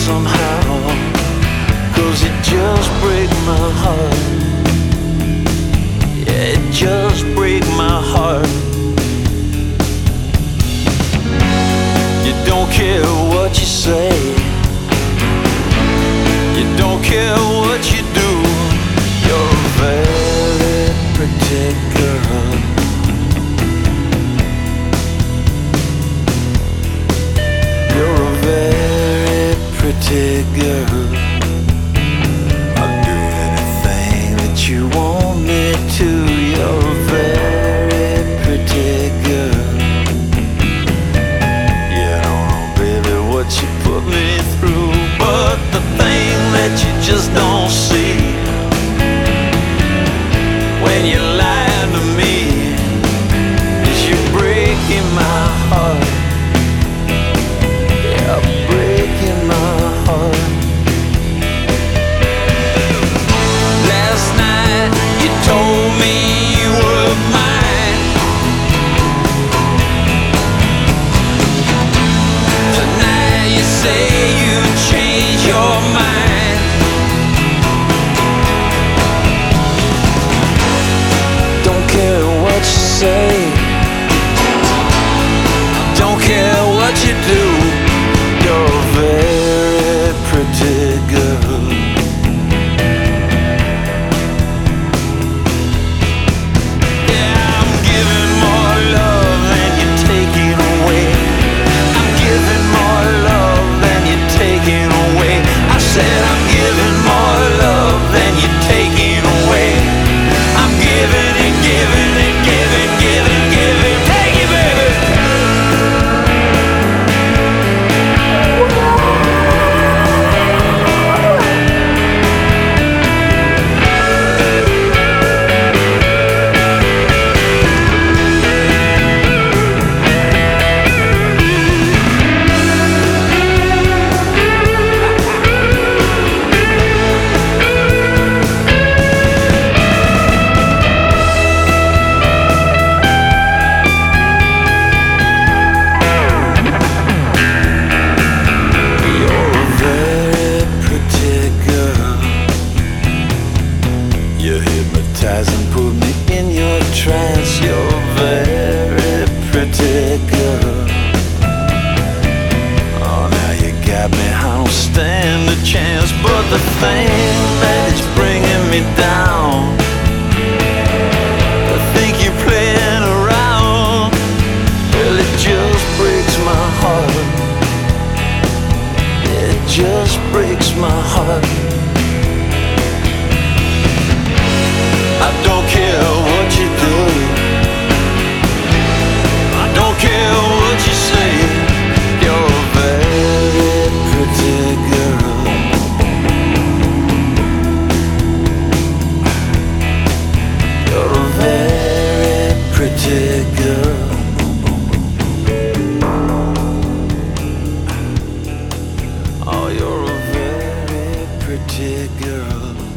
somehow, 'cause it just breaks my heart. Yeah, it just breaks my heart. You don't care what you say, you don't care what you do. You're a very pretty girl. You're a very pretty girl. I'll do anything that you want me to. You're a very pretty girl. Yeah, I don't know, baby, what you put me through, but the thing that you just don't see when you lie to me is you're breaking my heart. Breaking my heart. Last night you told me you were mine. Tonight you say you changed your mind. Don't care what you say, don't care what you do. You're a very pretty girl. Yeah, I'm giving more love than you're taking away. I'm giving more love than you're taking away. I said I'm giving more love than you're taking away. I'm giving and giving and giving, giving, giving. Take it, baby. And put me in your trance. You're a very pretty girl. Oh, now you got me, I don't stand a chance. But the thing that is bringing me down, I think you're playing around. Well, it just breaks my heart. It just breaks my heart. I don't care what you do, I don't care what you say. You're a very pretty girl. You're a very pretty girl. Oh, you're a very pretty girl.